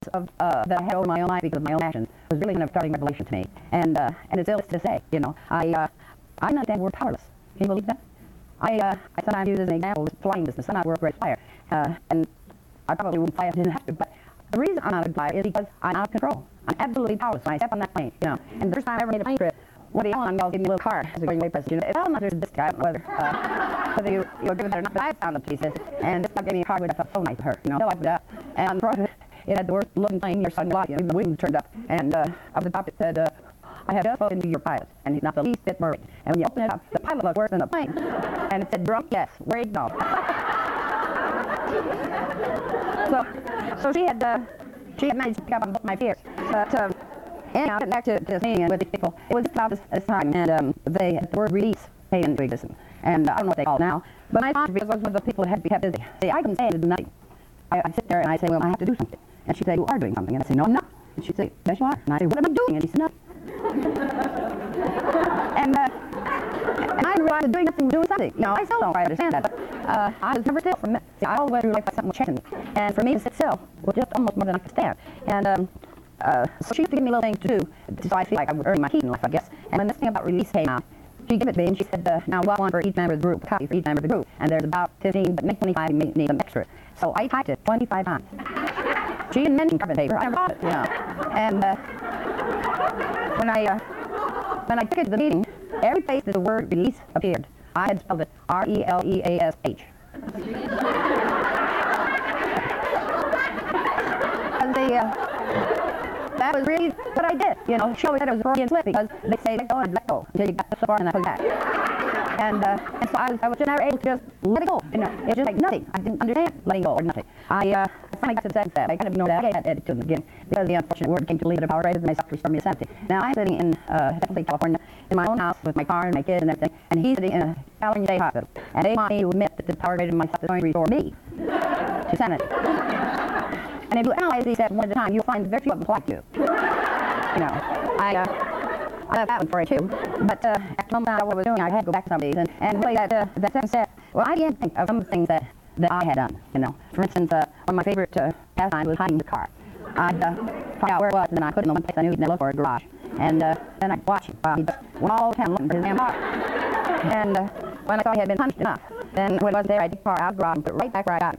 of that I had over my own life because of my own actions was really kind of starting revelation to me. And it's ill to say, you know, I understand the word powerless. Can you believe that? I sometimes use as an example this flying business. I'm not work for a flyer, and I probably wouldn't fly if I didn't have to. But the reason I'm not a flyer is because I'm out of control. I'm absolutely powerless when I step on that plane, you know. And the first time I ever made a plane trip, one of the airline guys gave me a little card as a going away present. You know, if I don't know if there's a disc, I don't know whether you agree with that or not, but I found the pieces, and this guy gave me a card which I felt so nice to her, you know. So I put it up, and on the front of it, it had the worst looking plane your son got, you know, the wings turned up, and up the top it said, I have just spoken to your pilot, and he's not the least bit worried. And when you open it up, the pilot looked worse than the plane. And it said, drunk, yes, worried, no. So she had managed to pick up on both my fears. But anyhow, getting back to this meeting with these people, it was about this time, and the word release came into existence. And I don't know what they call it now, but my sponsor was one of the people that had to be kept busy. See, I couldn't say to do nothing. I sit there and I say, well, I have to do something. And she'd say, you are doing something. And I'd say, no, I'm not. And she'd say, yes, you are. And I'd say, what am I doing? And she'd say, nothing. and I realized doing nothing, doing something. You know, I still don't quite understand that, but I was never still from it. See, I always went through life like something was checking me. And for me to sit still was just almost more than I could stand. And so she used to give me little things to do, so I feel like I would earn my keep in life, I guess. And when this thing about release came out, she gave it to me and she said, now what one for each member of the group, a copy for each member of the group. And there's about 15, but maybe 25 need them extra. So I typed it 25 times. She didn't mention carbon paper, I never thought it, you know. And when I took it to the meeting, every place that the word release appeared, I had spelled it R-E-L-E-A-S-H. That was really what I did, you know. She always said it was a Freudian slip because they say let go and let go until you got so far and I put it back. And so I was just never able to just let it go, you know. It was just like nothing. I didn't understand letting go or nothing. I finally got to the second step. I kind of know that I had to edit to them again because the unfortunate word came to leave it a power rated and they stopped restoring me to sanity. Now I'm sitting in Texas, California, in my own house with my car and my kids and everything, and he's sitting in a California State Hospital. And they want me to admit that the power rated myself is going to restore me to sanity. And if you analyze these steps one at a time, you'll find very few of them apply to you. You know, I left that one for you too. But after the moment I was doing, I had to go back to some of these. And really that second step, well, I began to think of some of the things that I had done, you know. For instance, one of my favorite pastimes was hiding the car. I'd find out where it was, and then I'd put it in the one place I knew he'd never look for, a garage. And then I'd watch him while he went all the time looking for his damn car. And when I thought he had been punished enough, then when it wasn't there, I'd take the car out of the garage and put it right back where I got it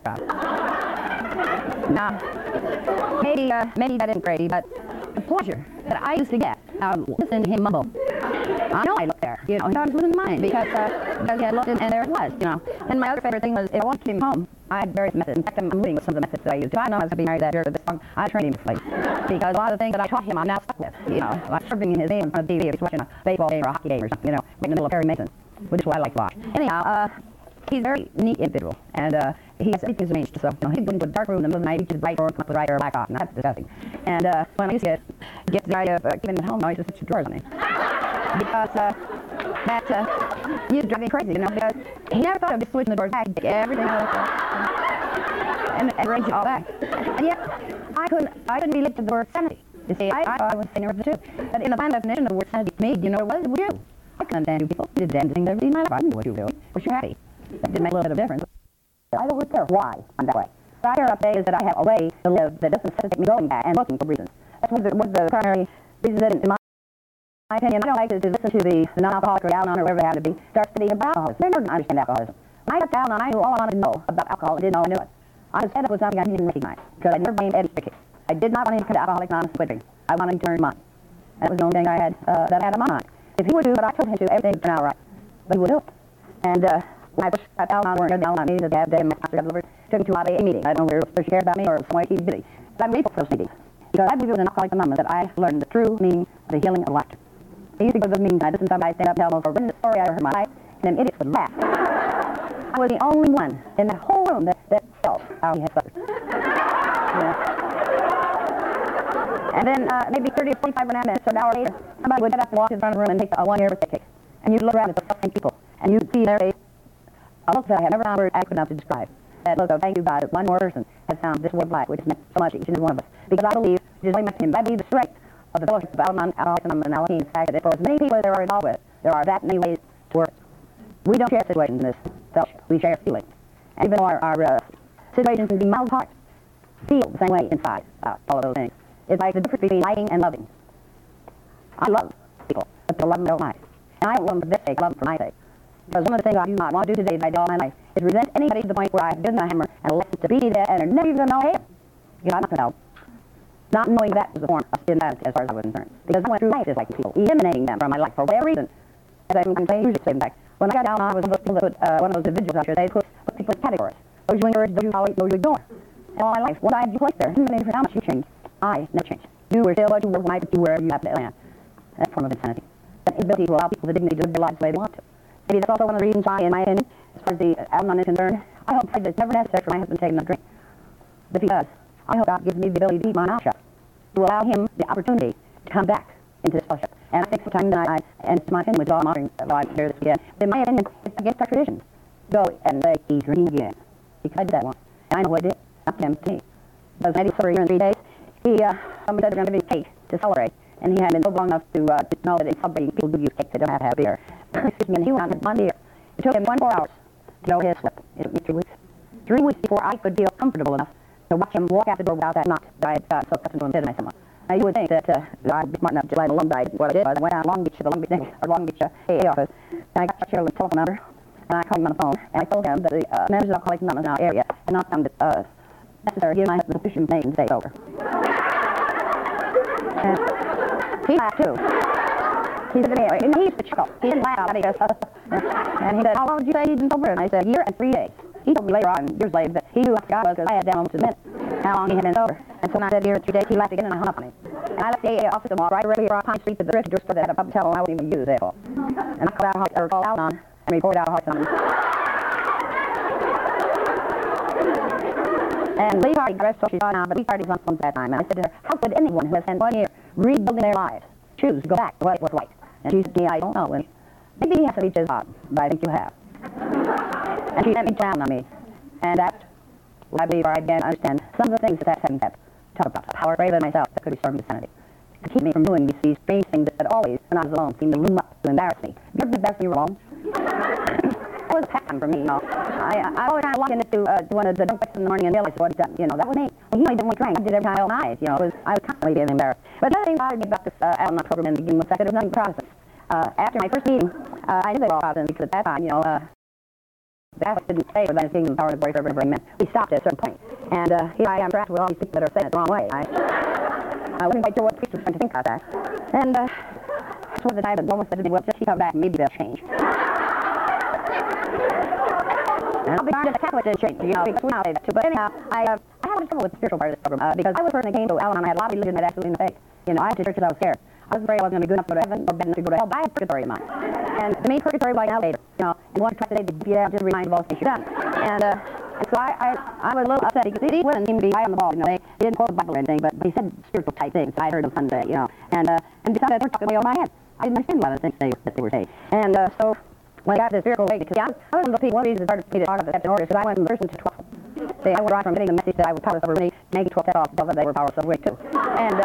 from. Now, maybe that isn't crazy, but the pleasure that I used to get out of listening to him mumble, I know I looked there, you know, he thought I was losing mine because he had looked and there it was, you know. And my other favorite thing was if I wanted to keep him home, I had various methods. In fact, I'm moving with some of the methods that I used. If I know I was going to be married that year to this one, I trained him to play. Because a lot of the things that I taught him, I'm now stuck with, you know. Like serving in his name in front of the TV if he's watching a baseball game or a hockey game or something, you know, right in the middle of Perry Mason, which is what I like to watch. Anyhow, he's a very neat individual, and he has everything's arranged, so, you know, he'd go into a dark room in the middle of the night, he'd just bright door, come up with right or black off, and that's disgusting. And when I used to get the idea of keeping him at home, I used to put your drawers on him. Because that used to drive me crazy, you know, because he never thought of just switching the doors back, he'd take everything out of the and arrange it all back. And yet, I couldn't relate to the word sanity. You see, I thought I was saying the two. But in the final definition of the word sanity to me, you know what it was? You. I couldn't understand you people. You did damn things every day in my life. I knew what you were doing. Was you happy? That did make a little bit of difference. I don't care why I'm that way. What I care about today is that I have a way to live that doesn't necessitate me going back and looking for reasons. That's one of the primary reasons that, in my opinion, I don't like to listen to the non-alcoholic or Al-Anon or whatever they have to be, start studying about alcoholism. They never understand alcoholism. When I got to Al-Anon, I knew all I wanted to know about alcohol and didn't know I knew it. I was fed up with something I didn't even recognize, because I never blamed Eddie Spickett. I did not want him to come to Alcoholics Anonymous and quit drinking. I wanted him to learn mine. That was the only thing I had that I had in my mind. If he would do what I told him to, everything would turn out right. But he would do it. And when I first got Al-Anon, weren't the Al-Anon meetings that they have today, and my pastor got delivered, took him to a lot of AA meetings. I don't know whether she cared about me or some way he was busy. But I'm grateful for those meetings, because I believe it was in Alcoholics Anonymous that I learned the true meaning of the healing of laughter. I used to go to those meetings, and I listened to somebody stand up and tell them for the story I ever heard in my life, and them idiots would laugh. I was the only one in that whole room that felt how he had suffered. Yeah. And then maybe 30 or 45 minutes or an hour later, somebody would get up and walk in front of the room and take a one-year birthday cake. And you'd look around at the same people, and you'd see their face a look that I have never found adequate enough to describe. That look of thank you, God, that one more person has found this word of life, which meant so much to each and every one of us. Because I believe, it is only meant to him, I believe the strength of the fellowship of Al-Anon, Alcoholics Anonymous, and Al-Anon, the fact that for as many people as there are involved with, there are that many ways to work. We don't share situations in this fellowship. We share feelings. And even though our situations can be miles apart, feel the same way inside about all of those things. It's like the difference between liking and loving. I love people, but to love them I don't like. And I don't love them for their sake, I love them for my sake. Because one of the things I do not want to do today that I do all my life is resent anybody to the point where I've given a hammer and left it to be there and they're never even going to know, hey, you know, I'm not going to help. Not knowing that was a form of insanity as far as I was concerned. Because I went through life just like people, eliminating them from my life for whatever reason. As I'm usually say, in fact, when I got down, I was one of those people that put, one of those individuals, I should say, put people in categories. Those you encourage, those you tolerate, those you ignore. And all my life, what I had you placed there, no matter how much you changed, I never changed. You were still what you were when I put you wherever you happened to land. That form of insanity. That inability to allow people the dignity to live their lives the way they want to. Maybe that's also one of the reasons why, in my opinion, as far as the Al-Anon is concerned, I hope that it's never necessary for my husband to take another drink. But if he does, I hope God gives me the ability to keep my mouth shut, to allow him the opportunity to come back into this fellowship. And I think sometimes, and it's my opinion with all I'm offering, while I hear this again, in my opinion, it's against our traditions. Go and say, he's drinking again. Because I did that once. And I know what it did. Not him, to me. Because maybe for a year and 3 days, somebody said they're going to give me cake to celebrate. And he had been so long enough to know that in celebrating, people do use cake, they don't have to have beer. Excuse me, and he went out and had 1 beer. It took him 24 hours to know his slip. It took me 3 weeks. 3 weeks before I could feel comfortable enough to watch him walk out the door without that knock that I had got so accustomed to him sitting someone. Now, you would think that I'd be smart enough to let alone that what I did was I went down to Long Beach to the Long Beach AA office, and I got Chuck Sherling's telephone number, and I called him on the phone, and I told him that the members of Alcoholics Anonymous in our area had not found it necessary to give my husband sufficient information to stay sober. And he laughed, too. He said to me, he used to chuckle. He didn't laugh. He goes, and he said, how long did you say he'd been sober? And I said, a year and 3 days. He told me later on, years later, that he knew who God was because I had down almost a minute how long he had been sober. And so when I said a year and 3 days, he laughed again and I hung up on him. And I left the AA office and walked right directly across Pine Street to the grocery store that had a public telephone I wouldn't even use there for. And I called Al-Anon and reported Alcoholics Anonymous. And Lee Hardy, the rest of she's gone now, but Lee Hardy was on phone at that time. And I said to her, how could anyone who has spent 1 year rebuilding their lives choose to go back to what it was like? And she said to me, I don't know. And maybe he has to reach his heart, but I think you have. And she sent me down on me. And that, I believe, or I began to understand some of the things that having kept talk about. A power greater than myself that could restore me to sanity. To keep me from doing these strange things that always, when I was alone, seemed to loom up to embarrass me. You ever embarrassed me wrong? That was a pattern for me, you know. I always kind of walked into one of the drunk breakfasts in the morning and realized what he'd done. You know, that was me. Well, he only did one drink. I did every time I held my eyes. You know, I was constantly being embarrassed. But the other thing that bothered me about this Al-Anon program in the beginning was that it was nothing but Protestants. After my first meeting, I knew they were all Protestants because at that time, you know, the Catholics didn't say that kingdom power and glory for every man. We stopped at a certain point. And here I am trapped with all these people that are saying it the wrong way. I wasn't quite sure what the priest was going to think about that. And toward the time that almost said to me, well, just keep coming back and maybe they'll change. And I'll be darned if the Catholics didn't change, you know, because we now say that too. But anyhow, I had a lot of trouble with the spiritual part of this program because I was a person that came to Al-Anon. I had a lot of religion that absolutely no faith. You know, I went to churches I was scared. I was afraid I wasn't going to be good enough to go to heaven or bad enough to go to hell, but I had purgatory in mind. And to me, purgatory was like an elevator, you know, and one tries today to be there just to remind you of all the things you've done. And so I was a little upset because these women seemed to be high on the ball, you know, they didn't quote the Bible or anything, but they said spiritual type things I heard them Sunday, you know, and besides that, they were talking way over my head. I didn't understand a lot of the things that they were saying. And so when I got to the spiritual awakening, because I was one of those people, one of the reasons it started for me to talk about the steps in order is because I went from version to 12. See, I went right from getting the message that I was powerless over many, making 12 steps off above they were powerless over weight too. And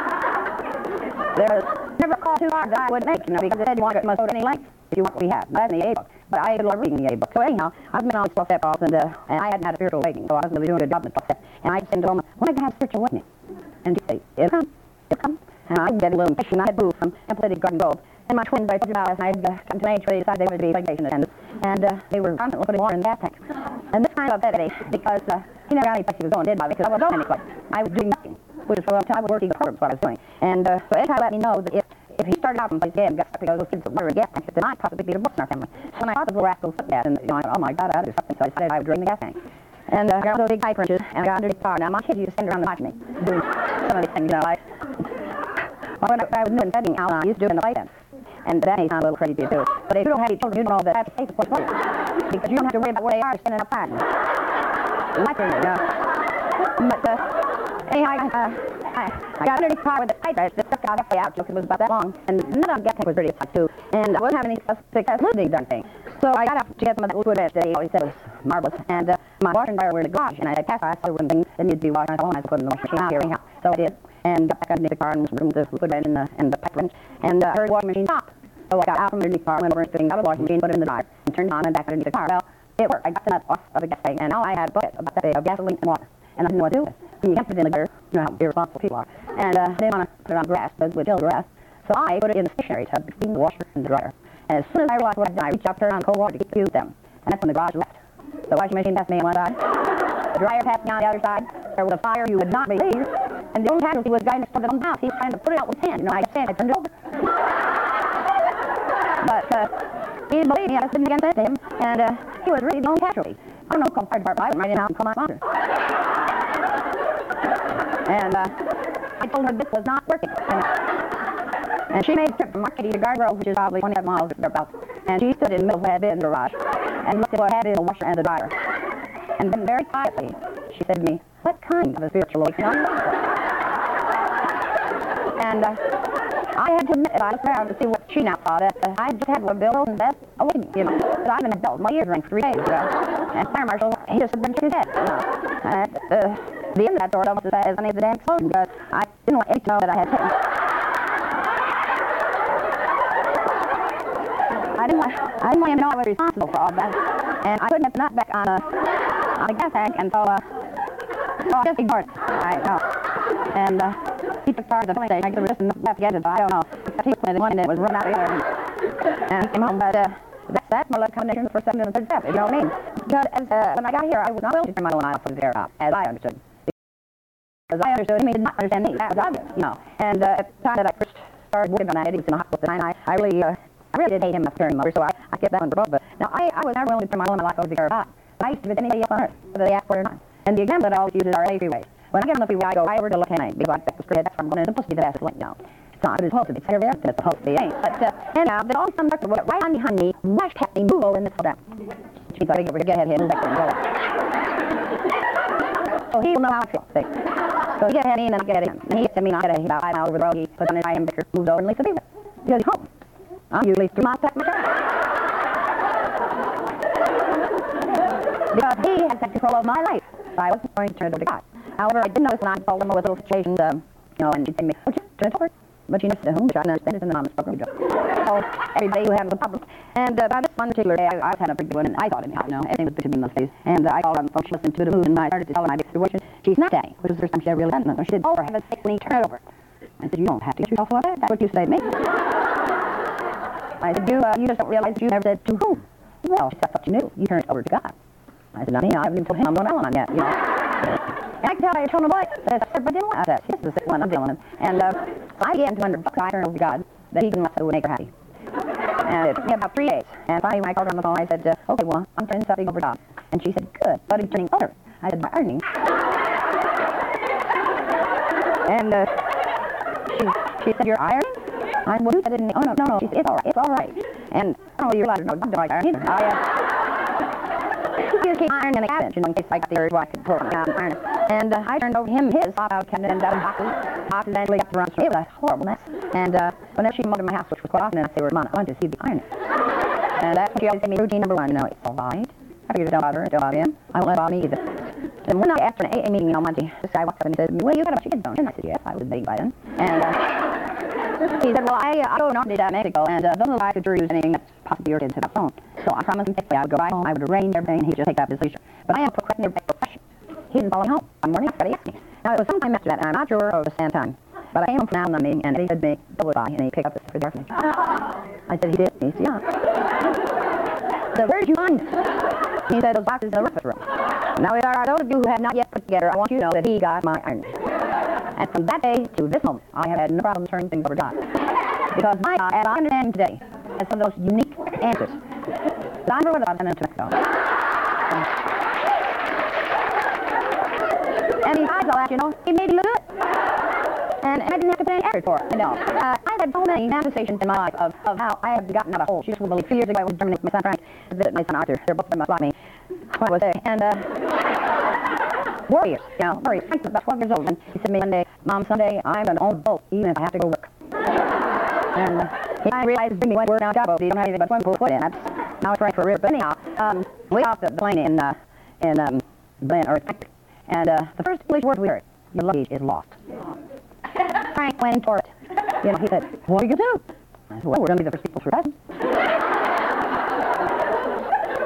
there was never a call too hard that I would make, you know, because it said you want to go to any length if you want what we have. That's in the AA book. But I did a lot of reading in the AA book. So anyhow, I've been on these 12 step calls, and I hadn't had a spiritual awakening, so I wasn't really doing a good job in the 12 steps. And I said to the woman, when am I going to have a spiritual awakening? And she'd say, it'll come, it'll come. And I get a little impatient. I had moved from Temple City to Garden Grove. And my twins, I told you about last night, had come to an age where they decided they wanted to be pregnation attendants. And they were constantly putting water in the gas tank. And this kind of upset me because he never got any place he was going, did I? Because I wasn't going anywhere. I was doing nothing, which is for a long time I was working the programs, what I was doing. And so Ed tried to let me know that if he started out from place and got stuck because those kids that were in gas tanks, then I'd possibly be the books in our family. So when I thought the little rascal took that, and you know, I thought, oh my God, I ought to do something. So I decided I would drain the gas tank. And I got those big pipe wrenches, and I got underneath the car. Now my kids used to stand around and watch me doing some of these things, you know, like when I was doing studying Al-Anon, I used to do it in the playpen. And that may sound a little crazy to you too. But if you don't have any children, you don't know that that's safe for you. Because you don't have to worry about where they are standing outside. Like you know. But anyhow, I got underneath the car with the pipe wrench that stuck out halfway out, because it was about that long. And none of the gas tank was dirty upside too. And I wasn't having any success with these darn things. So I got out to get some of that wood wrench that he always said was marvelous. And my washer and dryer were in the garage, and I had cast iron. I saw one thing that needed to be washed. I thought, I had to put it in the washing machine out here anyhow. So I did. And got back underneath the car and removed the wood wrench and the pipe wrench. And heard the washing machine stop. So I got out from underneath the car, went over and things out of the washing machine, put it in the dryer, and turned it on and back underneath the car. Well, it worked. I got the nut off of the gas tank, and now I had a bucket about that big of gasoline and water. and I didn't know what to do with it. And you kept it in the gutter, you know how irresponsible people are. And I didn't want to put it on grass, because it would kill the grass. So I put it in the stationary tub between the washer and the dryer. And as soon as I realized what I'd done, I reached out, turned on cold water to keep them. And that's when the garage left. The washing machine passed me on one side, the dryer passed me on the other side. There was a fire you would not believe. And the only casualty was the guy next to the house. He was trying to put it out with his hand. You know, I said I turned it over. But he didn't believe me. I just didn't against it to him. And he was really the only casualty. I don't know, called the fire department. I went right in the house and called my sponsor. And I told her this was not working. And she made a trip from Marquette to Gardner, which is probably 25 miles or thereabouts. And she stood in the middle of what had been in the garage and looked at what had been in the washer and the dryer. And then very quietly, she said to me, "What kind of a spiritual awakening are you looking for?" And I had to admit, I looked around to see what she now saw, that I just had one Bill and that awakening, you know. That I've been adult. My ears rang for 3 days. And Fire Marshal, he just had been shook his head. You know. And the end of that story almost as bad as any of the damn explosion, because I didn't want anyone to know that I had taken. I didn't want him to know I was responsible for all that. And I couldn't have the nut back on a gas tank, and so I just ignored it. I know. And he took part of the filling station. There was just enough left to get it, but I don't know. Except he put it in one and it was run out of here. And came home, but that's more like a combination of the first step and the third step, you know what I mean? Because when I got here, I was not willing to turn my own eye off for the air out, as I understood. As I understood him, he did not understand me. That was obvious, you know. And at the time that I first started working on that, he was in the hospital at the time. I really did hate him as a caring mother, so I kept that one for both. But now, I was never willing to turn my own life over to care about. But I used to visit anybody else on earth, whether they asked for it or not. And the example that I always use is our LA freeways. When I get on the freeway, I go right over to Locane, because I expect the straight ahead. That's where I'm going. It's supposed to be the fastest lane now. It's not. It's supposed to be. It's here, there. It's supposed to be. Ain't. But anyhow, there's always some doctor will get right on behind me, rush past me, move over, and slow down. She's got to get over here, get ahead of him, move back there, and go up. So he will know how I feel. See? So he gets ahead of me, and then I get ahead of him. And he gets to me, and I get about 5 miles over the road. He puts on his right hand picture, moves over, and leaves the freeway. Because he's home. I'm usually 3 miles past myself. Because he had set control of my life. So I wasn't going to turn it over to God. However, I did notice when I told him with little situations, you know, and she'd say to me, "Oh, just turn it over." But she never said, "Which I don't understand. It's in the anonymous program." So everybody who had a problem. And by this one particular day, I was having a pretty good one, and I thought anyhow, you know, everything was good to me in those days. And I called on the phone. She listened to the news, and I started to tell her my big situation. She snapped at me, which was the first time she ever really done it. She said, "Oh, for heaven's sake, Lee, turn it over." I said, "You don't have to get yourself for that. That's what you say to me." I said, you just don't realize that you never said to whom. Well, she said, "I thought you knew. You turned it over to God." I said, "No, I haven't even told him I'm going to tell him yet, you know." And I can tell by your tone of voice that I said, "But I didn't want that. This is the sick one I'm dealing with." And so I gave him $200. I turned over to God that he can make her happy. And it took me about 3 days. And finally, when I called her on the phone, I said, "Okay, well, I'm turning something over to God." And she said, "Good. What are you turning over?" I said, "My earnings." And she said, "You're ironing?" I said, "Well, you said it didn't." "Oh, no. She said, "It's all right. It's all right." And I don't know if you're allowed to know, I don't like iron either. I just keep iron in the cabinet, you know, in case I got the urge, well, I could pull it down and iron it. And I turned over him his pop-out cabinet and boxes eventually got to run. So it was a horrible mess. And whenever she came over to my house, which was quite often, and I'd say, "Mom, I want to see the iron." And that's what she always gave me routine number 1, you know, "It's all right. I figured it don't bother her, it don't bother him. I won't let it bother me either." And one night after an AA meeting, you know, Monday, this guy walked up and he said to me, "Well, you got a bunch of kids, don't you?" And I said, "Yes, I was big by then." And he said, "Well, I go normally to Mexico, and those of I could sure use anything that's possibly your kids have phone. So I promised him faithfully I would go right home, I would arrange everything, and he'd just take up his leisure. But I am procrastinating by profession. He didn't follow me home. One morning, I asked me. Now, it was sometime after that, and I'm not sure of the same time. But I came home from now on the meeting, and he said to me, "Double by," and he picked up the stuff there for me. I said, "He did?" He said, "Yeah." So where'd you find it? He said, "Those boxes in the breakfast room." Now, if there are those of you who have not yet put together, I want you to know that he got my iron. And from that day to this moment, I have had no problem turning things over to God. Because my God, as I understand him today, has some of those unique answers that I never would have done into Mexico. And besides all that, you know, he made me look good. And I didn't have to put any effort for it, you know. I've had so many manifestations in my life of how I have gotten out of holes. You just wouldn't believe. 2 years ago, I went to Germany with my son Frank to visit my son Arthur. They're both of them much like me when I was there. And warriors, you know, warriors. Frank was about 12 years old, and he said to me one day, "Mom, someday I'm going to own a boat, even if I have to go work." And I realized Jimmy went to work down Java, you don't have anything but swimming pool to put in. That's now it's right for a river. But anyhow, we got off the plane in Berlin, or and the first English word we heard, "Your luggage is lost." Frank went for it. You know, he said, "What are you going to do?" I said, "Well, we're going to be the first people for presents." That's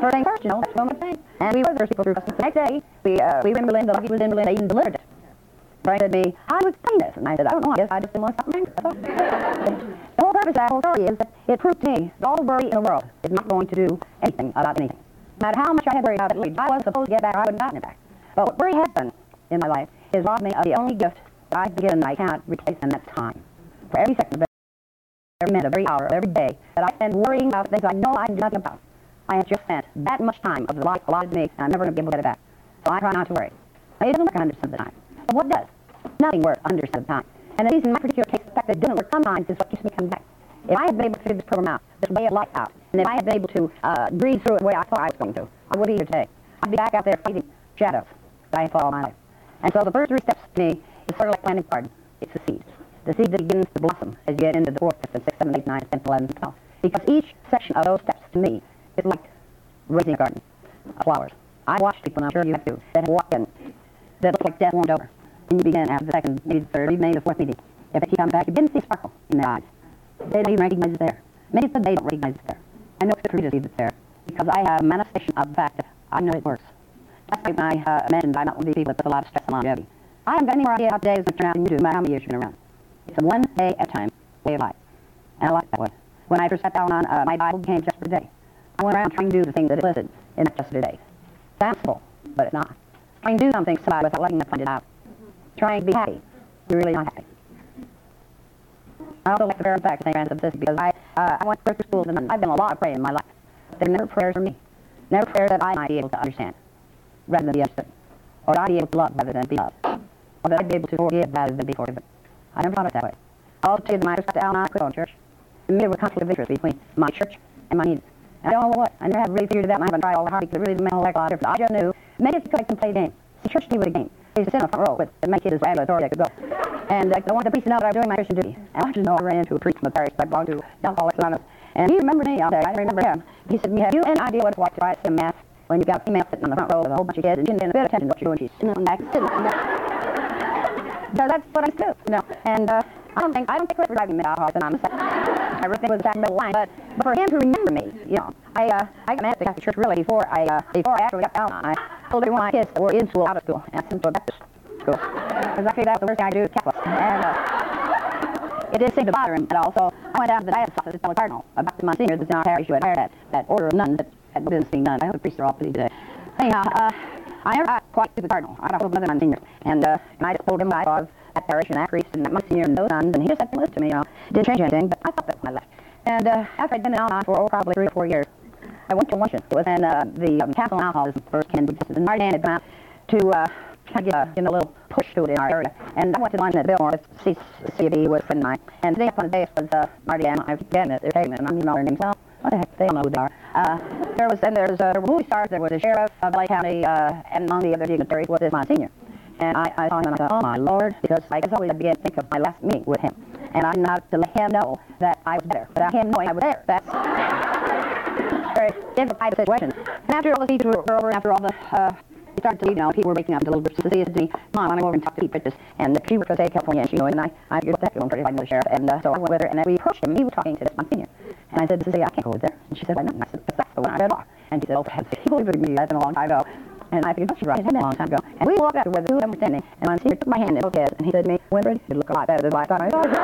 first thing first, you know, that's one thing. And we were those people through Christmas. The next day, we were in Berlin, the luggage was in Berlin, they even delivered it. Brian said to me, how do you explain this? And I said, I don't know, I guess I just didn't want to stop remembering. That's all. The whole purpose of that whole story is that it proved to me that all the worry in the world is not going to do anything about anything. No matter how much I had worried about it, I wasn't supposed to get back, I wouldn't have gotten it back. But what worry has done in my life is robbed me of the only gift that I've been given that I cannot replace, and that's time. For every second of every minute, every hour, every day that I spend worrying about things I know I can do nothing about, I have just spent that much time of the life allotted to me, and I'm never going to be able to get it back. So I try not to worry. It doesn't work 100% of the time. But what does? Nothing works 100% of the time. And the reason in my particular case, the fact that it didn't work sometimes is what keeps me coming back. If I had been able to figure this program out, this way of life out, and if I had been able to breathe through it the way I thought I was going to, I would be here today. I'd be back out there fighting shadows that I have fought all my life. And so the first 3 steps to me is sort of like planting a garden. It's the seed. The seed that begins to blossom as you get into the 4th, 5th, 6th, 7th, 8th, 9th, 10th, 11th, 12th. Because each section of those steps to me is like raising a garden of flowers. I watched people, and I'm sure you have too, that have walked in that look like death warmed over. And you begin after the 2nd, maybe the 3rd, maybe the 4th meeting. If they keep coming back, you begin to see sparkle in their eyes. They don't even recognize it's there. Many of them, they don't recognize it's there. I know it's the see that's there because I have a manifestation of the fact that I know it works. That's why when I mentioned I'm not one of these people that puts a lot of stress on longevity. I haven't got any more idea how today is going to turn out than you do, no matter how many years you've been around. It's a one day at a time way of life. And I like that way. When I first sat down on my Bible became just for today. I went around trying to do the things that it listed in that just for today. Sounds simple, but it's not. Trying to do something somebody without letting them find it out. Trying to be happy. You're really not happy. I also like the very fact that they ran this because I went through school and I've been a lot of praying in my life. They're never prayers for me. Never prayers that I might be able to understand rather than be understood. Or I'd be able to love rather than be loved. Or that I'd be able to forgive rather than be forgiven. I never thought of it that way. I'll also tell you that when I first got to Al-Anon, I quit on church. And there was a conflict of interest between my church and my needs. And I don't know what. I never have really figured it out, and I haven't tried all the hard because it really didn't make a whole heck of a lot of difference. I just knew maybe it's because I can play the game. See, church to me was a game. They used to sit in the front row with as many kids as ambulatory I could go. And I wanted the priest to know that I was doing my Christian duty. And I just know I ran into a priest from the parish that I belonged to, Alcoholics Anonymous. And he remembered me, I'll tell you, I remember him. He said, have you any idea what it's like to try to sit in mass when you've got a female sitting on the front row with a whole bunch of kids and you didn't pay a bit of attention to what you're doing? She's sitting on the back, sitting on the back. So that's what I used to do, you know. And I don't think credit for driving me to Alcoholics Anonymous. I really think it was that middle line. But for him to remember me, you know, I got mad at the Catholic Church really before I actually got down on. I told every one of my kids that were in school, out of school, and I sent them to a Baptist school. Because I figured out the worst thing I do is Catholics. And it did seem to bother him at all. So I went down to the diocese office to tell the cardinal about the Monsignor that's in our parish who had hired that order of nuns that had business being done. I hope the priests are all busy today. Anyhow, I never got quite to the cardinal. I got hold of another Monsignor. And I just told him what I thought of that parish and that priest and that Monsignor and those nuns. And he just had to listen to me, you know. It didn't change anything, but I thought that when I left. And after I'd been in Al-Anon for probably 3 or 4 years, I went to a luncheon. It was in the Council on Alcoholism first came to exist. And Marty had come out to kind of give a little push to it in our area. And I went to the luncheon at Billmore with CCB was a friend of mine. And today up on the dais was Marty and I keep getting it. They're taking it, and I'm even know their names. Well, what the heck, they don't know who they are. There's movie stars. There was the sheriff of LA County, and among the other dignitaries was this Monsignor. And I saw him and I thought, oh my Lord, because I guess always I began to think of my last meeting with him. And I didn't have to let him know that I was there. Without him knowing I was there. That's a very difficult type of situation. And after all the speeches were over, and after all the, we started to leave, you know, people were waking up into little groups. Cecilia said to me, Mom, I want to go over and talk to Pete Bridges. And she worked for the state of California, and she knew it, and I figured, what the heck, I'm pretty like the sheriff. And so I went with her, and then we approached him. He was talking to this Monsignor. And I said to Cecilia, I can't go over there. And she said, why not? And I said, because that's the one I read off. And she said, oh, for heaven's sake, he believed me. That's been a long time ago. And I figured, oh, she's right. It had been a long time ago. And we walked after where the two of them were standing. And Monsignor took my hand and shook his. And he said to me, Winfred, you look a lot better than last time I saw you.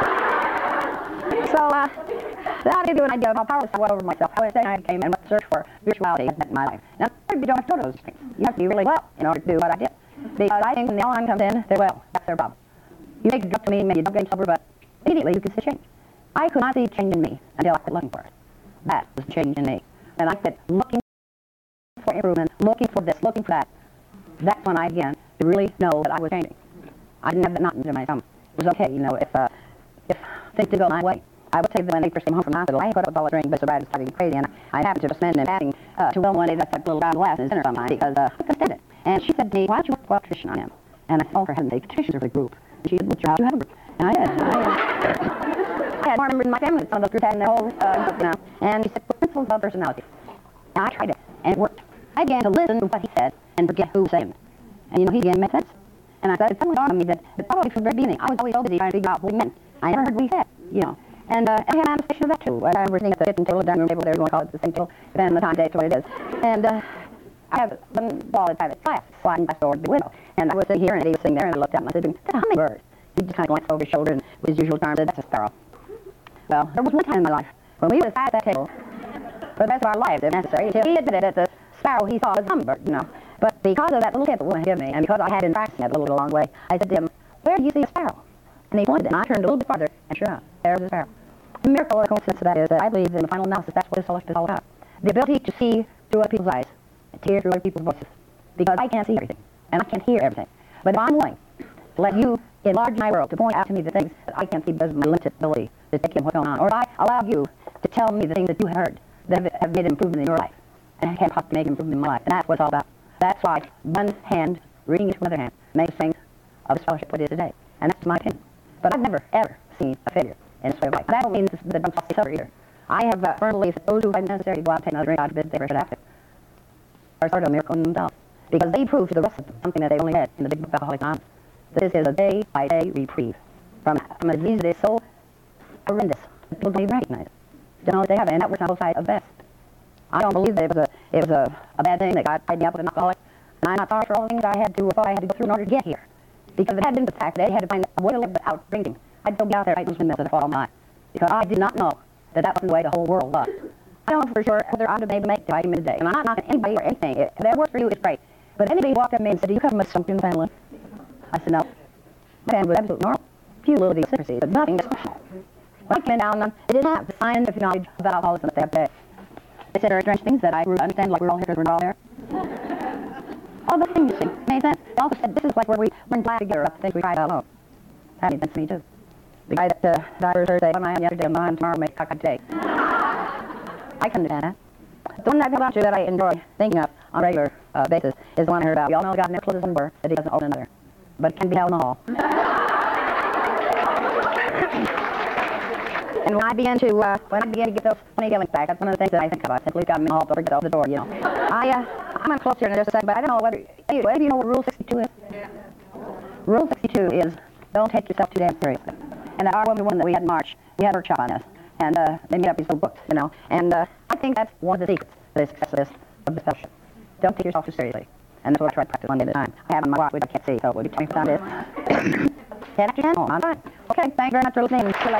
So, that gave you an idea of how powerless I was over myself. How I came and went to search for spirituality in my life. Now, you don't have to go to those things. You have to be really well in order to do what I did. Because I think when the Al-Anon comes in, they're well. That's their problem. You take a drug to me, maybe you don't get sober, but immediately you can see change. I could not see change in me until I quit looking for it. That was change in me. And I quit looking for improvement, looking for this, looking for that. That's when I began to really know that I was changing. I didn't have that knot in my thumb. It was okay, you know, if things did go my way. I would say that when they first came home from the hospital, I had put up with all the drink, but sobriety was driving me crazy, and I happened to just spend and adding to one day that little round glass in his dinner sometime because I couldn't stand it. And she said to me, why don't you work for a tradition on him? And I said, oh, for heaven's sake, traditions are for the group. And she said, what's your house? You have a group. And I did. I had more members in my family than some of those groups had in their whole group now. And she said, well, principles of personality. And I tried it, and it worked. I began to listen to what he said and forget who was saying it. And, you know, he began to make sense. And I said, it suddenly dawned on me that probably from the very beginning, I was always so busy trying to figure out what he meant. I never heard what he said, you know. And I had a manifestation of that too. I was sitting at the kitchen table, the dining room table, whatever you want to call it, the same table, depending on the time, day, what it is. And I have one wall in private class, sliding glass door to the window. And I was sitting here, and he was sitting there, and I looked at him, and I said, that's a hummingbird. He just kind of glanced over his shoulder, and with his usual charm said, that's a sparrow. Well, there was one time in my life when we were sat at that table for the rest of our lives, if necessary, until he admitted that the sparrow he saw was a hummingbird, you know. But because of that little tip that woman gave me, and because I had been practicing it a little bit along the way, I said to him, where do you see a sparrow? And he pointed, and I turned a little bit farther, and sure enough, there was a sparrow. The miracle or coincidence of that is that I believe in the final analysis that's what this life is all about. The ability to see through other people's eyes, and to hear through other people's voices. Because I can't see everything, and I can't hear everything. But if I'm willing to let you enlarge my world, to point out to me the things that I can't see because of my limited ability to take in what's going on, or if I allow you to tell me the things that you have heard that have made improvement in your life, and I can't possibly make improvement in my life, and that's what it's all about. That's why one hand reading to another hand makes things of this fellowship what it is today. And that's my opinion. But I've never, ever seen a failure in this way of life. That don't mean that don't stay sober either. I have firm belief that those who find it necessary to go out and take another drink, God forbid they ever should have to, are sort of a miracle in themselves. Because they prove to the rest of them something that they only read in the big book of Alcoholics Anonymous. This is a day-by-day reprieve from a disease that is so horrendous that people don't even recognize it. Don't know what they have, and that works on both sides of best. I don't believe that it was a bad thing that God tied me up with an alcoholic, and I'm not sorry for all the things I had to go through in order to get here. Because if it had been the fact that I had to find a way to live without drinking, I'd still be out there fighting windmills for all my life. Because I did not know that that wasn't the way the whole world was. I don't know for sure whether I would have been able to make 2 items a day. And I'm not knocking anybody or anything. If that works for you, it's great. But if anybody walked up to me and said, do you come with something in the family? I said, no. My family was absolutely normal. A few little idiosyncrasies, but nothing special. When I came down, they didn't have the scientific knowledge about alcoholism that they have today. They said there are strange things that I grew to understand, like we're all here because we're all there. All the things, you see, made sense. They also said, this is like where we learn glad together about the things we tried out alone. That made sense to me, too. The guy that died first Thursday, one I am yesterday, and mine tomorrow makes cockeyed today. I can understand that. The one I've held on to that I enjoy thinking of on a regular basis is the one I heard about. We all know God never closes one door that he doesn't open another, but it can be held in the hall. And when I begin to get those funny feelings back, that's one of the things that I think about. Simply got me in the hall, don't forget to open the door, you know. I'm going to close here in just a second, but I don't know whether you know what Rule 62 is? Rule 62 is, don't take yourself too damn seriously. And at our woman one that we had in March, we had a workshop on this. And they made up these little books, you know. And I think that's one of the secrets to the success of this fellowship. Don't take yourself too seriously. And that's what I try to practice one day at a time. I have on my watch, which I can't see, so will you tell me what time it is? 10 after 10? Oh, I'm fine. Okay, thank you very much for listening. See you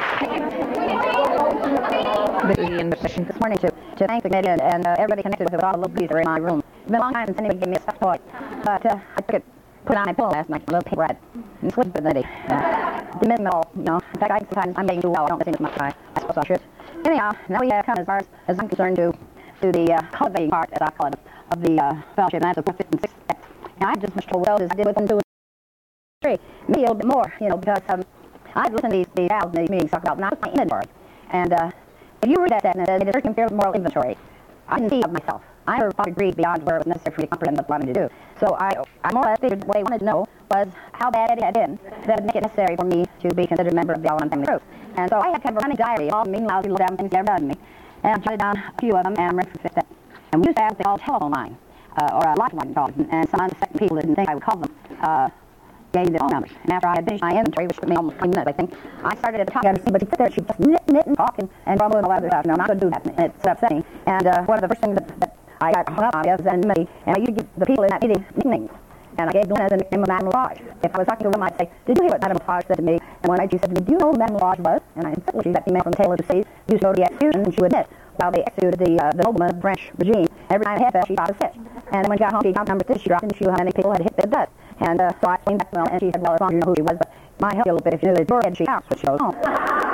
later. In the session this morning to thank the committee and everybody connected with it, all the little goodies that are in my room. It's been a long time since anybody gave me a stuffed toy. But I took it, put it on my pillow last night, a little pink red, and slept with it. Didn't miss them at all, you know. In fact, sometimes I'm getting too well. I don't miss as much as I suppose I should. Anyhow, now we have come as far as I'm concerned to the cultivating part, as I call it, of the fellowship, and that's the 4th, 5th, and 6th steps. And I just much told well as I did with them 2 and 3. Maybe a little bit more, you know, because I've listened to these gals in these meetings talk about, and I was my inventory. And if you read that sentence, it is a certain moral inventory. I didn't see of myself. I never thought agreed beyond where it was necessary for me to comprehend what I wanted to do. So I more or less figured what I wanted to know was how bad Eddie had been that would make it necessary for me to be considered a member of the Al-Anon family group. And so I had kind of a running diary of all the mean, lousy, low down things he ever done to me. And I jotted down a few of them, and I'm ready for the 5th step. And we used to have what they call a telephone line, or a lifeline called it. And some unsuspecting people didn't think I would call them. Gave me the phone numbers. And after I had finished my inventory, which took me almost 20 minutes, I think, I started at the top. But she'd sit there, she'd just knit and talk and grumble and all that other stuff. No, I'm not going to do that. It's upsetting. And one of the first things that I got hung up on is enmity. And I used to give the people in that meeting nicknames. And I gave Glenn as a nickname of Madame Lalage. If I was talking to them, I'd say, did you hear what Madame Lalage said to me? And one night she said to me, do you know who Madame Lalage was? And I said, well, she's that female from Taylor to Sea, who used to go to the execution, and she would admit, while they executed the nobleman of the French regime, every time a head fell, she shot a stitch. And then when she got home, she got number 6, she dropped and she knew how many people had hit the dust. And so I explained that to her, and she said, well, as long as you know who she was, but it might help you a little bit if you knew that your head she counts, but she goes home.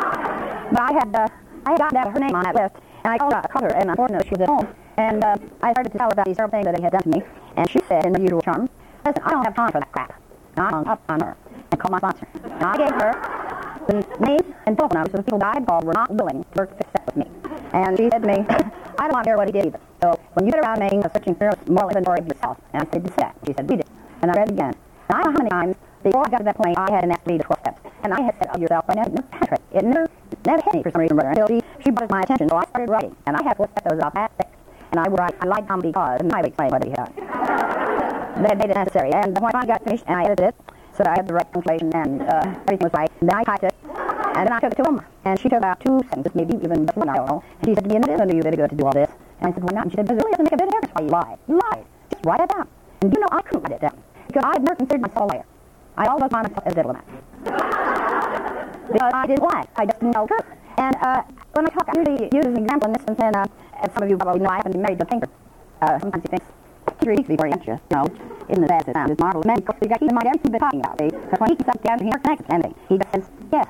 But I had gotten down her name on that list, and I called her, and unfortunately she was at home. And I started to tell her about these terrible things that they had done to me, and she said, in the usual charm, listen, I don't have time for that crap. And I hung up on her and called my sponsor. And I gave her the names and telephone numbers of the people that I had called were not willing to work the 5th step with me. And she said to me, I don't want to hear what he did either. So when you get around making a searching through moral inventory of yourself, and I said, just that. She said, read it. And I read it again. And I don't know how many times before I got to that point, I had an asked me the 12 steps. And I had said of yourself, but I never penetrated. It never hit me for some reason or other until she brought it to my attention. So I started writing. And I had 4 steps that was about that thick. And I would write, I lied down because, and I would explain what he had. They had made it necessary. And when I finally got finished, and I edited it, so that I had the right punctuation and everything was right. And then I typed it, and then I took it to him. And she took about 2 sentences, maybe even just one, I don't know. And she said to me, and it isn't you really good to do all this. And I said, why not? And she said, because it really doesn't make a bit of difference why you lied. You lied. Just write it down. And you know, I couldn't write it down. Because I had never considered myself a liar. I always found myself as a diplomat. Because I didn't lie. I just didn't tell the truth. And when I talk, I usually use an example in this sense, and as some of you probably know, I happen to be married to a thinker. Sometimes he thinks 3 weeks before he answers you, you know, isn't as bad as it sounds. It's marvelous. Man, of course, you got to keep in mind everything we've been talking about, see? Because when he can down, he never connects to anything. He just says, yes.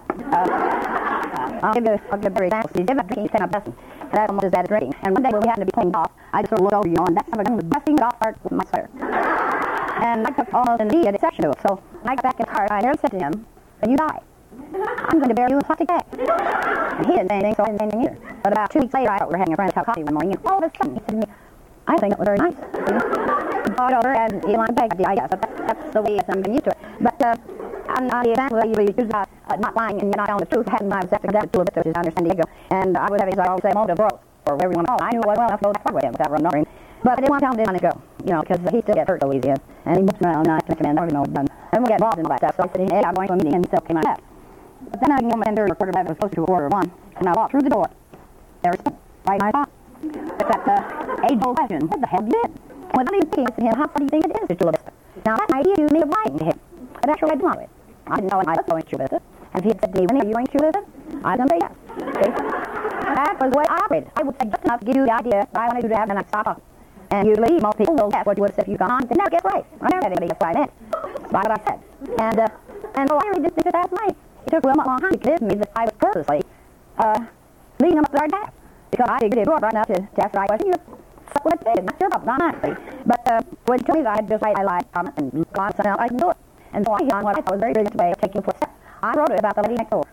I'll give you a better example. See, if I'm drinking, he's taking a blessing. And that's almost as bad as drinking. And one day when we happened to be playing golf, I just sort of looked over, you know, and that son of a gun was busting the golf cart with my sweater. And I took almost an immediate exception to it. So when I got back in the car, I nearly said to him, when you die, I'm going to bury you in a plastic bag. And he didn't say anything, so I didn't say anything either. But about 2 weeks later, I were having a friend's house coffee one morning, and all of a sudden, he said to me, I think it was very nice. He brought it over, and he wanted to beg, I guess. But that's the way I'm getting used to it. But on the example that you use about not lying and not telling the truth, happened when I was after Conducted to a bit, which is under San Diego. And I was having, as I always say, a moment of growth, or whatever you want to call it. I knew well enough to go that far with him without running over him. But I didn't want to tell him to go, you know, because he still gets hurt so easy. And he moves around, and I can't command, I don't even know what he's done. And we get involved in all that stuff. So I said, hey, I'm going to a meeting, and he said, okay, my bad. But then I didn't know my 10:30 or 10:45, it was closer to 1:45, and I walked through the door. There was right in my spot. It's that age-old question, what the hell did you do? And without even thinking, I said to him, how far do you think it is to Chula Vista? Now, that idea you made of lying to him. But actually, I didn't want it. I didn't know when I was going to Chula Vista. And if he had said to me, when are you going to Chula Vista? I was going to say yes. Okay? That was the way I operated. I would say just enough to give you the idea that I wanted you to have, and I'd stop talking. And usually, most people will guess what you would have said if you'd gone on. They never guess right. I never had anybody guess what I meant. That's what I said. And so I really didn't think that was right. It took Wilma a long time to convince me that I was purposely leading them up the right path. Because I figured it was right enough to ask the right question. You stuck with it. That's your problem, not mine. But when it told me that I had just I lied on it and gone something else, I can do it. And so I got on what I thought was a very brilliant way of taking a first step. I wrote it about the lady next door.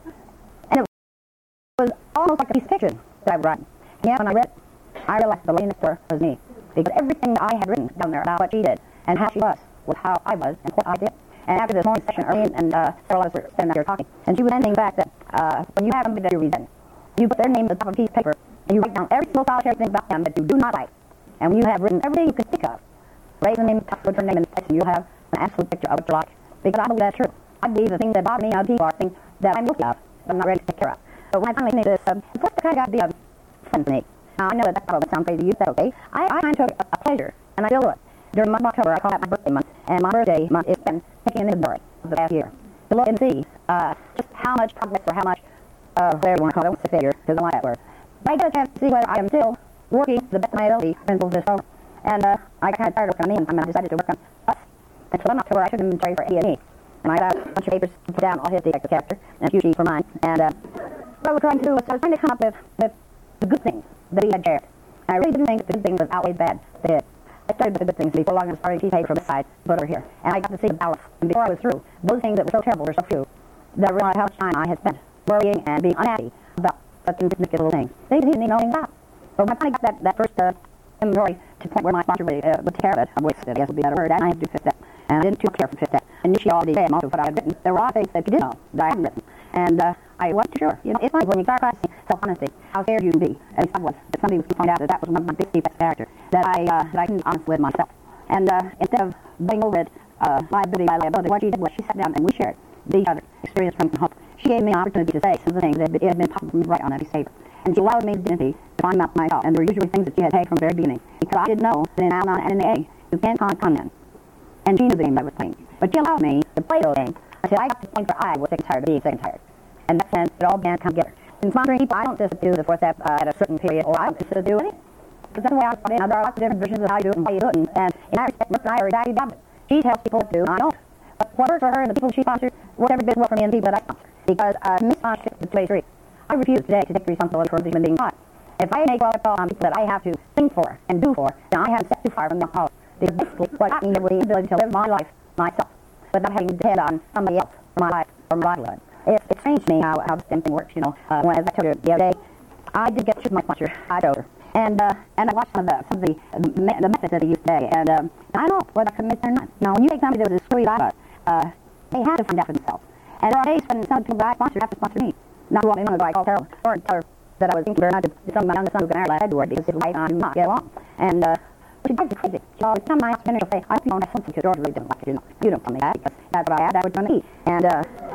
And it was almost like a piece of fiction that I was writing. Yeah, when I read it, I realized the lady next door was me. Because everything that I had written down there about what she did and how she was how I was and what I did. And after this morning session, Early and several of us were standing out here talking, and she was ending back that when you have somebody that you resent, you put their name at the top of a piece of paper, and you write down every single solitary thing about them that you do not like. And when you have written everything you can think of, write the name at the top of your name in the text, and you'll have an absolute picture of what you like. Because I believe that's true. I believe the things that bother me in other people are things that I'm guilty of, but I'm not ready to take care of. So when I finally finished this, first I kind of got to be a friend to me. Now, I know that probably sounds crazy to you, that's okay. I find it a pleasure, and I still do it. During the month of October, I call that my birthday month, and my birthday month is spent taking an inventory of the past year to look and see just how much progress or how much, whatever you want to call it, I won't say failure, because I don't like that word. But I get a chance to see whether I am still working to the best of my ability, principles this over. And I got kind of tired of working on me, and I decided to work on us. And so in October, I took an inventory for Eddie and me. And I got a bunch of papers to put down all his detective character, and a few sheets for mine. And what I was trying to do was I was trying to come up with the good things that he had shared. And I really didn't think that the good things was outweighed bad. They did. I started with the good things before long. I was starting to keep from this side, put over here. And I got to see the balance. And before I was through, those things that were so terrible were so few that I realized how much time I had spent worrying and being unhappy about such insignificant little things. Things he didn't even know anything about. So when I finally got that first inventory to the point where my sponsor would take care of it, I wasted, I guess would be a better word, and I had to do fifth step. And I didn't too care for fifth step. And she already said most of what I had written. There were a lot of things that she did know that I hadn't written. And I wasn't sure. You know, it's like when you start practicing self-honesty, how scared you can be. And some was, if somebody was to point out that that was one of my big defects of character, that I couldn't be honest with myself. And instead of getting over it, liability by liability, what she did was she sat down and we shared each other experience from hope. She gave me an opportunity to say some of the things that it had been possible for me to write on every paper. And she allowed me the dignity to find out myself. And there were usually things that she had taken from the very beginning. Because I didn't know that in Al-Anon and in the A, you can't comment. And she knew the game I was playing. But she allowed me to play those games until I got to the point where I was sick and tired of being sick and tired. And that sense, it all began to come together. In sponsoring people, I don't just do the fourth step at a certain period, or I don't just do it. Because that's the way I put it. Now, there are lots of different versions of how you do it and why you do it. And in that respect, Brooke and I are exactly about it. She tells people to do, I don't. But what works for her and the people she sponsors, whatever bit works for me and the people that I sponsor. Because mis-sponsorship is two-way street. I refuse today to take responsibility for the human being taught. If I make all the call on people that I have to think for and do for, then I haven't stepped too far from the call. Because basically, what got me here was the ability to live my life myself, without having to depend on somebody else for my life or my livelihood. It's strange to me how this damn thing works, you know. When, as I told you the other day, I did get to choose my sponsor. I chose her. And I watched some of the methods that they use today. And I don't know whether I could admit it or not. Now, when you take somebody that was as sweet as I was, they have to find out for themselves. And there are days when some people that I sponsor have to sponsor me. Not who want me to go, I call Carol or tell her that I was thinking very much of some of my youngest son who can marry Edward because his wife and I do not get along. And she drives me crazy. She always comes to my house and she'll say, I think you don't have something because George really doesn't like it. You don't tell me that because that's what I have. That would run me. And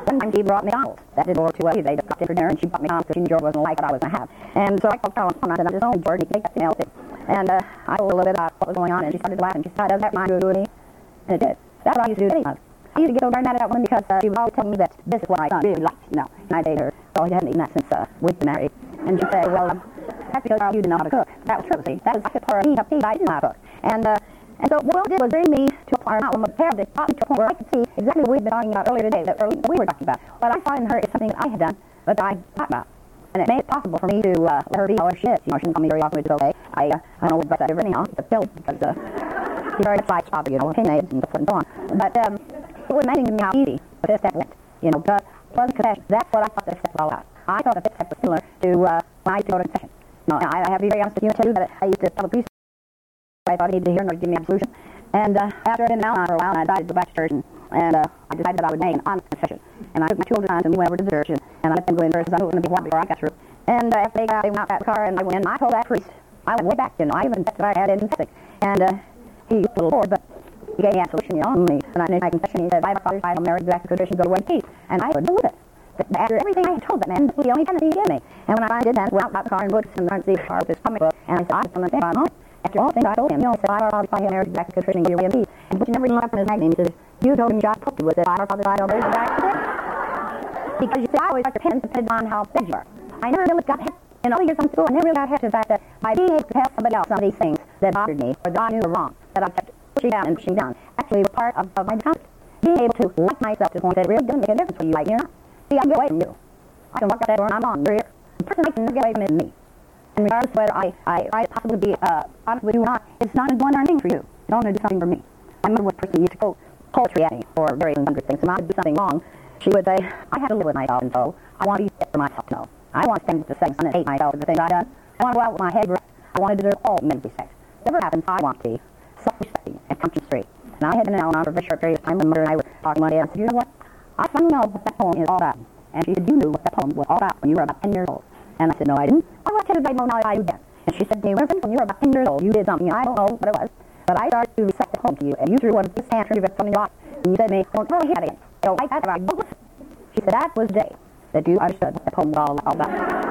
One time she brought McDonald's. That didn't work too well. They just got in for dinner, and she brought McDonald's because she knew George wasn't like what I was going to have. And so I called Carol and I said, I just told George, he can take that to me, too. And I told her a little bit about what was going on, and she started laughing. She said, does that remind you of me? And it did. That's what I used to do to I used to get so darn mad at that woman because she was always telling me that this is what my son really likes, you know. And I said to her, well, you haven't eaten that since we've been married. And she said, well, that's because you didn't know how to cook. That was true, see. That was I could pour me a pig, I didn't know how to cook. And so what it did was bring me to a point where I point where I could see exactly what we'd been talking about earlier today, that we were talking about. What I saw in her is something that I had done, but that I thought about. And it made it possible for me to let her be how she is. You know, she didn't call me very often, which is okay. I don't know what that ever anyhow, but still, because she's very much like Bobby, you know, opinionated and so forth and so on. But it was amazing to me how easy the fifth step went. You know, because it wasn't confession. That's what I thought the fifth step was all about. I thought the fifth step was similar to when I used to go to confession. No, I have to be very honest with you, too, that I used to tell the priest I thought he needed to hear in order to give me absolution. And after I'd been down for a while, and I decided to go back to church, and I decided that I would make an honest confession. And I took my children and we went over to the church, and I let them go in first, because I knew it was going to be one before I got through. And after they went out that car, and I went in, and I told that priest, I went way back, you know, I even bet that I had it in Pacific. And he was a little bored, but he gave me absolution, you know, and I made my confession. He said, by our Father's side, I'll marry the back to tradition, go away in peace. And I couldn't believe it. But after everything I had told that man, this was the only penance he gave me. And when I finally did that, I went out the car and looked and learned to see the car with his comic book, and I said, I just want to say, I'm home. After all the things I told him, he only said, by our Father's side, I'll marry the back to tradition, go away in peace. And but you never even looked up from his magazine. He said, you told him God poked you with it, by our Father's side, I'll marry the back to tradition. Because you see, I always thought the penance depended on how big you are. I never really got hit. In all the years I'm school, I never really got hit to the fact that by being able to tell somebody else some of these things that bothered me, or that I knew were wrong, that I kept pushing down and pushing down, actually were part of my discomfort. Being able to like myself to the point that it really doesn't make a difference whether you like me or not. See, I can get away from you. I can walk out that door and I'm gone. You're here. The person I can get away from is me. And regardless of whether I possibly be honest with you or not, it's not one darn thing for you. You don't want to do something for me. I remember what person used to quote poetry at me for very hundred things. And when I would do something wrong, she would say, I have to live with myself, and so I want to be fit for myself to know. I want to spend the second sun and hate myself for the things I've done. I want to go out with my head right. I want to deserve all men's respect. Whatever happens, I want to be self-respecting and conscience straight. And I had been in Al-Anon for a very short period of time when Mother and I were talking one day, and I said, you know what? I finally know what that poem is all about. And she said, you knew what that poem was all about when you were about 10 years old. And I said, no, I didn't. I want to tell you right now, I knew that. And she said to me, Winston, when you were about 10 years old, you did something, and I don't know what it was, but I started to recite the poem to you, and you threw one of these tantrums you've from your life. And you said to me, don't ever hear that again. I don't like that, I don't listen. She said, that was the day that you understood what the poem was all about.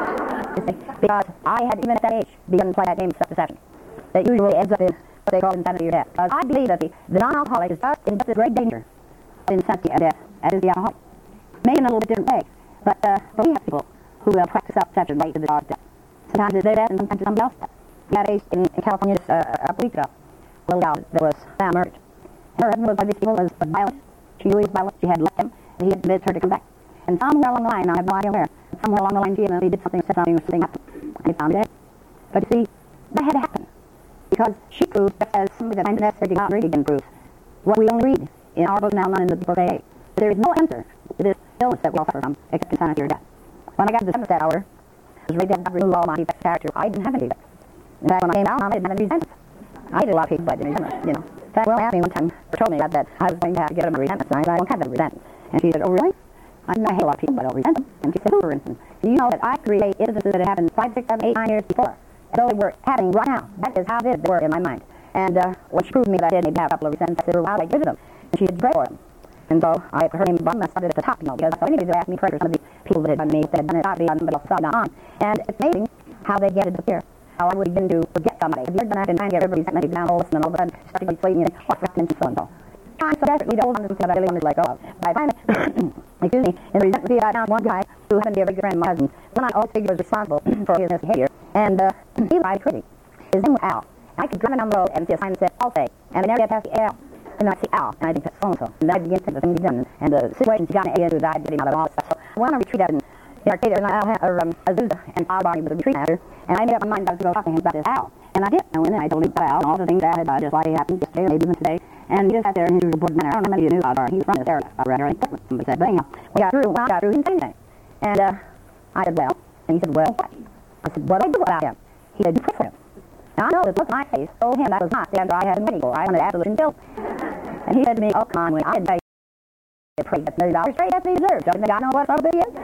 Because I had, even at that age, begun to play that game of self-deception that usually ends up in what they call insanity or death. Because I believe that the non-alcoholic is just in just as great danger of insanity and death as is the alcoholic. Maybe in a little bit different way. But we have people who practice self-deception right to the dog's death. Sometimes it's their death and sometimes it's somebody else's death. We had a case in California just a week ago. A little gal that was found murdered. And her husband was by these people was violent. She knew he was violent. She had left him. And he had convinced her to come back. And somewhere along the line, I have no idea where, but somewhere along the line, she did something, said something, or something happened. And he found her dead. But you see, that had to happen. Because she proved, just as somebody that finds the necessary to not read and proves, what we only read in our book now, not in the book of AA. There is no answer to this illness that we all suffer from, except insanity or death. When I got to the seventh that hour, I was ready to remove all my defects of character. I didn't have any defects. In fact, when I came out, I didn't have any resentment. I hated a lot of people, but I didn't resent them, you know. In fact, Will asked me one time, or told me that I was going to have to get them a resentment, and I said, I don't have that resentment. And she said, oh, really? I hate a lot of people, but I don't resent them. And she said, who, for instance? Do you know that I could relate incidences that had happened 5, 6, 7, 8, 9 years before, as though they were happening right now? That is how vivid they were in my mind. And when she proved to me that I did maybe have a couple of resentments, I said, well, I visited them. And she had prayed for them. And so I heard him bum, I started at the top, you know, because I thought anybody would ask me to pray for some of these people that had done me, that had done it, I'd be on somebody else's side now on. And it's amazing how they get it to appear. How I would begin to forget somebody. Have you ever done that in time? You have everybody resentment down, all this, and all of a sudden, start to go to sleep, and you think, oh, I forgot to mention so-and-so. Trying so desperately to hold on to something that I really wanted to let go of. But I finally, excuse me, in the resentment I found one guy who happened to be a very good friend of my husband. One I always figured was responsible for his misbehavior. And he was crazy. His name was Al. I could drive down the road and see a sign that said, Allstate. And I never got past the Al. And I see Al, and I think that's so-and-so. And I begin to think the things he's done, and the situations he got into that I did him out of all this stuff. So I went on a retreat out in Arcadia, and Azusa, and Al brought me with a retreat after, and I made up my mind I was going to go talk to him about this Al. And I did. I went in and I told him about Al and all the things that I had done, just like it happened yesterday, maybe even today. And he just sat there in his usual bored manner. I don't know how many of you knew about He was from this area, rather, I think somebody said. But anyhow, we got through, he didn't say anything. And I said, well, and he said, well, what? I said, what do I do about him? He said, you pray for him. Now I know that look on my face told him that was not the answer I had been waiting for. I wanted absolution guilt. And he said to me, oh, come on, Willie, I didn't tell you to pray that $1 million straight, that's what he deserves. Don't you think I know what probability is?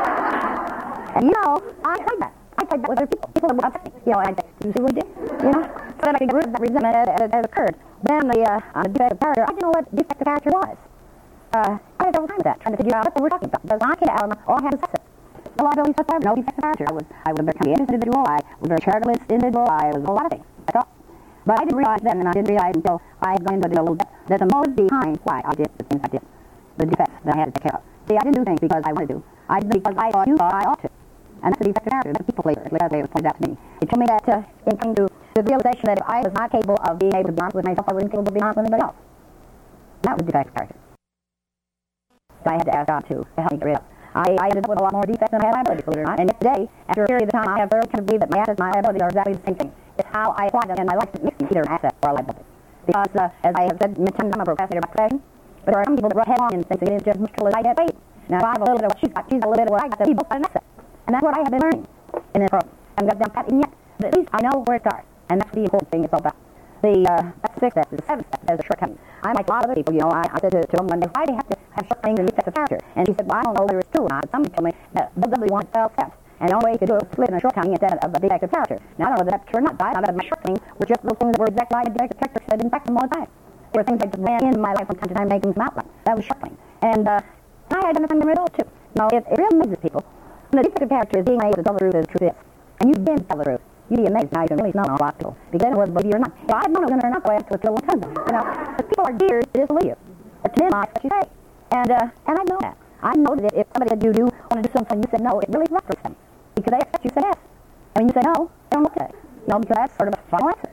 And you know, I tried that. I tried that with other people. People that were upset me. You know, and I said, you see what he did? You know? So then I could get rid of that resentment as occurred. Then on the defect of character, I didn't know what defect of character was. I had a time with that, trying to figure out what they were talking about. Because I can't all I had was success. No liability whatsoever, no defective character. I was a very conscientious individual. I was a very charitable individual. I was a lot of things. I thought. But I didn't realize then, and I didn't realize until I had gone into it a little bit, that the motive behind why I did the things I did, the defects that I had to take care of. See, I didn't do things because I wanted to. I did because I thought you thought I ought to. And that's the defective character. That's people pleaser. At least that's the way it was pointed out to me. It told me that in coming to the realization that if I was not capable of being able to be honest with myself, I wasn't capable of being honest with anybody else. And that was defective character. So I had to ask God to help me get rid of. I ended up with a lot more defects than I had liability, believe it or not. And yet today, after a period of time, I have thoroughly come to believe that my assets and my liabilities are exactly the same thing. It's how I apply them in my life that makes me either an asset or a liability. Because, as I have said many times, I'm a procrastinator by profession. But there are some people that run headlong and think it is just as much as I get paid. Now, if I have a little bit of what she's got a little bit of what I got, then we both got an asset. And that's what I have been learning in this program. I haven't got down pat even yet, but at least I know where to start. And that's the important thing it's all about. That's the sixth step. The seventh step is the shortcomings. I'm like a lot of other people, I said to them one day, why do you have to have shortcomings and defects of character? And she said, well, I don't know whether it's true or not. Somebody told me that WWE wants 12 steps. And the only way you could do it was split in a shortcoming instead of a defective character. Now, I don't know that that's true or not, but I bet my shortcomings were just those things that were exactly like a defective character because I didn't practice them all the time. They were things I just ran into my life from time to time making them out like. That was shortcoming. And I had done the same result too. It really amazes people. And the defective character is being able to tell the truth as the truth is. And you've been to tell the truth. You'd be amazed now you can really smell a lot of people. Because they don't know whether to believe you or not. Well, I had known it was going to turn out the way I was to a long time ago. Because people are geared to disbelieve you. Or to minimize what you say. And I know that. I know that if somebody said you do want to do something, you said no, it really frustrates them. Because they expect you to say yes. And when you say no, they don't look at it. Because that's sort of a final answer.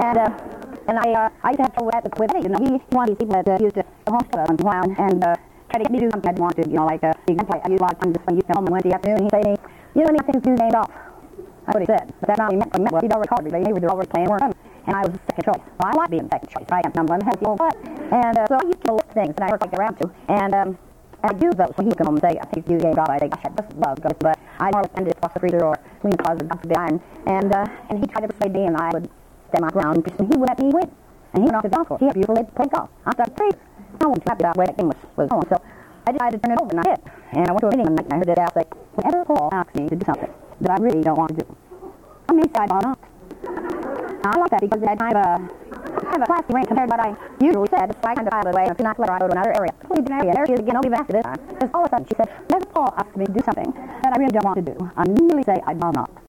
And I used to have trouble with Eddie. He one of these people that used to come home once in a while and try to get me to do something I didn't want to. Like the example I used a lot of times just when you come home on Wednesday afternoon and he say to me, you don't need to take his days off. That's what he said. But that's not what he meant. Well, he'd already called me. They were already playing one. And I was the second choice. Well, I like being the second choice. I am number one. Healthy old butt. And so I used to list things that I worked like around to. And I do those when he would come home and say, I think you gave off. I think, gosh, I just love ghosts. But I more like tend to cross the freezer or clean the closet or dump the iron. And he tried to persuade me and I would stand my ground. And he would let me win. And he went off to the golf course. He had a beautiful lady to play golf. I started the freezer. I wasn't too happy about the way that thing was going. So I decided to turn it over and I did. And I went to a meeting one night and I heard that Al say, whenever Paul asks me to do something that I really don't want to do, I'm inside on not. Now, I like that because it had kind of a classy ring compared to what I usually said. So I kind of filed away and a few nights later I go to another area. Completely different area. There she is again, nobody asked it this time. Just all of a sudden she said, whenever Paul asks me to do something that I really don't want to do, I immediately say I will not.